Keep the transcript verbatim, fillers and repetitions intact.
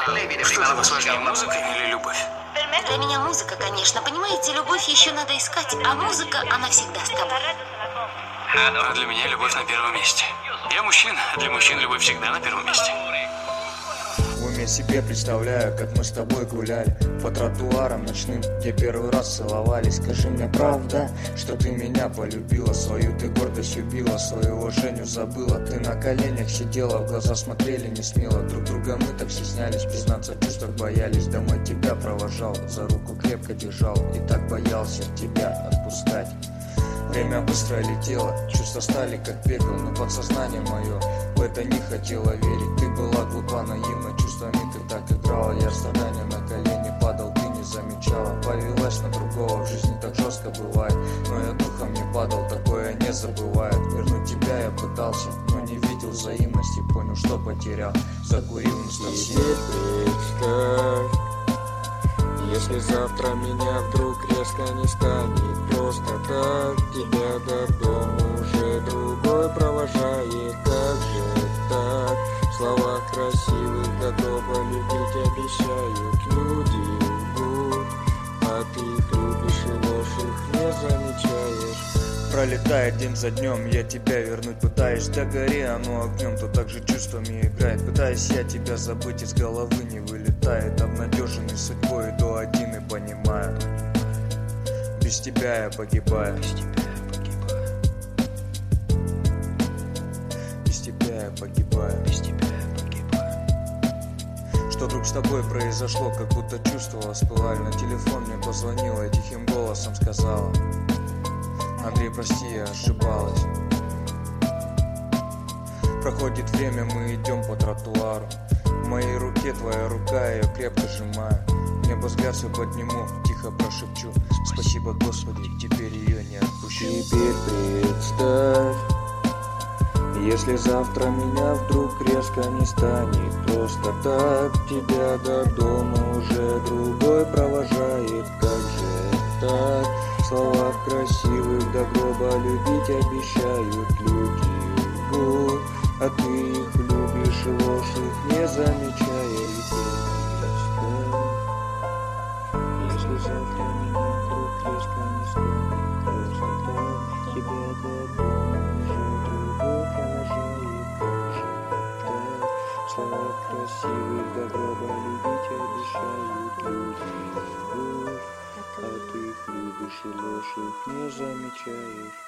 Что для вас важнее, музыка или любовь? Для меня музыка, конечно. Понимаете, любовь еще надо искать, а музыка, она всегда с тобой. А для меня любовь на первом месте. Я мужчина, а для мужчин любовь всегда на первом месте. В уме себе представляю, как мы с тобой гуляли по тротуарам ночным, где первый раз целовались. Скажи мне, правда, что ты меня полюбила, свою ты гордость убила, своего Женю забыла. Ты на коленях сидела, в глаза смотрели не смело. Друг друга мы так стеснялись, признаться в чувствах боялись. Домой тебя провожал, за руку крепко держал и так боялся тебя отпускать. Время быстро летело, чувства стали как пепел, но подсознание мое в это не хотело верить. Ты была глупа, наивна, чувствами ты так играла. Я страдания на колени падал, ты не замечала. Повелась на другого, в жизни так жестко бывает, но я духом не падал, такое не забывает. Вернуть тебя я пытался, но не видел взаимности, понял, что потерял, закурил ностальгию. Представь, если завтра меня вдруг резко не станет, просто так тебя до дома уже другой провожает. Как же так? В словах красивых до гроба любить обещают. Люди лгут, а ты их любишь и ложь их не замечаешь. Пролетает день за днем, я тебя вернуть пытаюсь. Да гори оно огнем, то так же чувствами играет. Пытаюсь я тебя забыть, из головы не вылетает. Обнадеженный судьбой, иду один и понимаю, без тебя я погибаю. Без тебя я погибаю. Без тебя я погибаю. Без тебя я погибаю. Что вдруг с тобой произошло, как будто чувства воспылали. На телефон мне позвонила и тихим голосом сказала: Андрей, прости, я ошибалась. Проходит время, мы идем по тротуару. В моей руке твоя рука, я ее крепко сжимаю. Небо взгляд свой подниму, тихо прошепчу: спасибо, Господи, теперь ее не отпущу. Теперь представь, если завтра меня вдруг резко не станет, просто так тебя до дома уже другой провожает. Как же так? В словах красивых до гроба любить обещают. Люди лгут, а ты их любишь и ложь их не замечаешь. Если завтра меня вдруг резко не станет, просто так тебя до дома уже другой провожает. Как же так? В словах красивых до гроба любить обещают. Люди лгут, а ты их любишь и ложь их не замечаешь.